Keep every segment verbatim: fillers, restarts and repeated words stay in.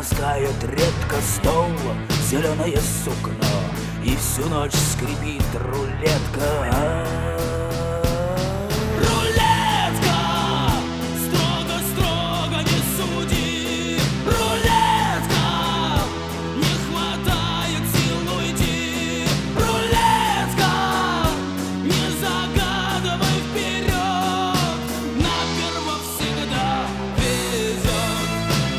таскает редко стол, зеленое сукно, и всю ночь скрипит рулетка. Рулетка! Строго-строго не суди! Рулетка! Не хватает сил уйти! Рулетка! Не загадывай вперед! Наперво всегда везет!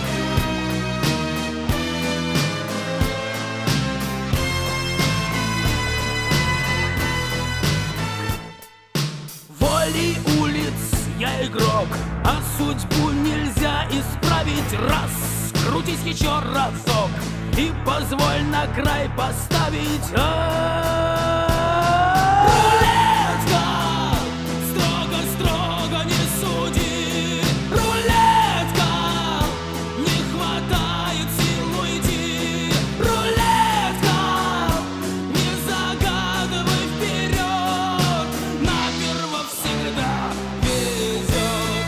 Волей улиц я игрок, а судьбу нельзя исправить. Раз, крутись еще разок и позволь на край поставить. Рулетка! Строго-строго не суди! Рулетка! Не хватает сил уйти! Рулетка! Не загадывай вперед! Наперво всегда везет!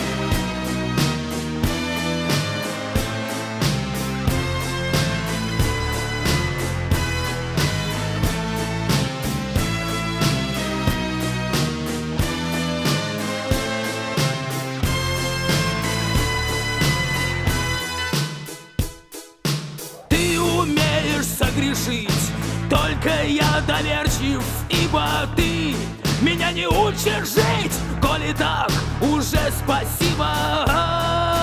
Ты умеешь согрешить, только я доверчив, ибо ты меня не учишь жить. Коли так, уже спасибо.